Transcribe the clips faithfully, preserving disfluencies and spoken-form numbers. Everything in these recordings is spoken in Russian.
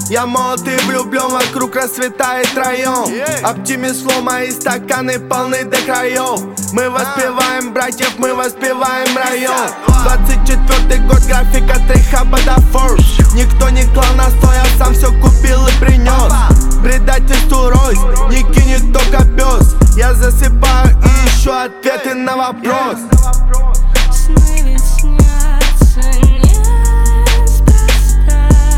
Я молод и влюблен, вокруг расцветает район. Оптимист флоу, мои стаканы полны до краев. Мы воспеваем братьев, мы воспеваем район. Двадцать четвёртый год, график от Рейхаба до Форбс. Никто не клал на стол, я сам все купил и принес. Предательству рось, не кинет только пес. Я засыпаю и ищу ответы на вопрос. Сны ведь снятся неспроста.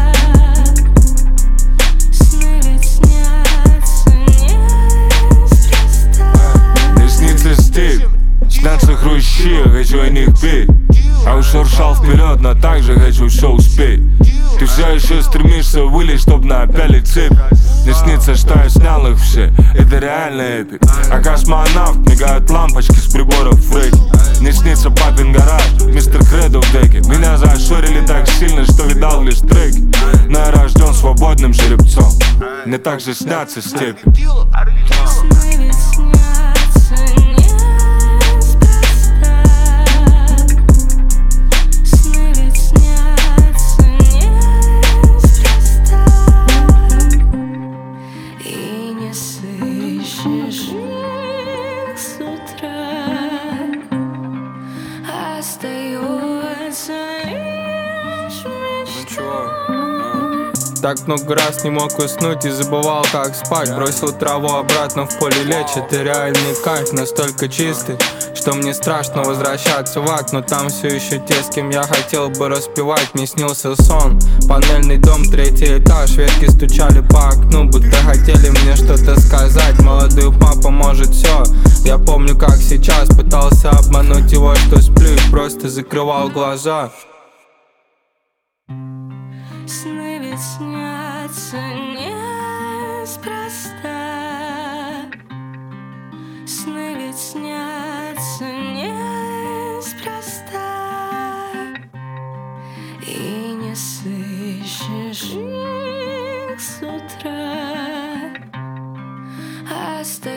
Сны ведь снятся неспроста. Мне снится степь, снятся хрущи, я хочу о них петь. А уж шуршал вперед, но также хочу все успеть. Ты все еще стремишься вылезть, чтоб напялить цепь. Мне снится, что я снял их все, это реально эпик. А космонавт, мигают лампочки с приборов фрейки. Мне снится папин гараж, мистер Кредо в деке. Меня зашорили так сильно, что видал лишь треки. Но я рожден свободным жеребцом, мне также снятся степи. Сны ведь снятся неспроста. Сны ведь снятся неспроста. И не сыщешь их с утра. Остается лишь мечта. Так много раз не мог уснуть и забывал, как спать. Бросил траву обратно в поле, лечит. И реальный кайф настолько чистый, что мне страшно возвращаться в ад. Но там все еще те, с кем я хотел бы распевать. Мне снился сон, панельный дом, третий этаж. Ветки стучали по окну, будто хотели мне что-то сказать. Молодой папа может все. Я помню, как сейчас пытался обмануть его, что сплю, и просто закрывал глаза. Сны ведь снятся неспроста. Сны ведь снятся неспроста. И не сыщешь их с утра. Остается